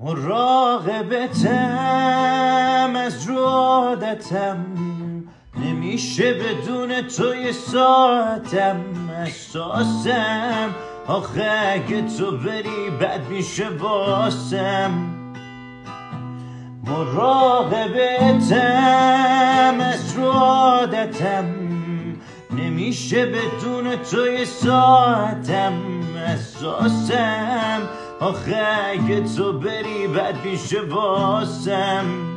مراقبتم از رو عادتم، نمیشه بدون تو یه ساعتم. احساسم آخه اگه تو بری بد میشه واسم. مراقبتم از رو عادتم، نمیشه بدون تو یه ساعتم. احساسم آخه اگه تو بری بد میشه واسم.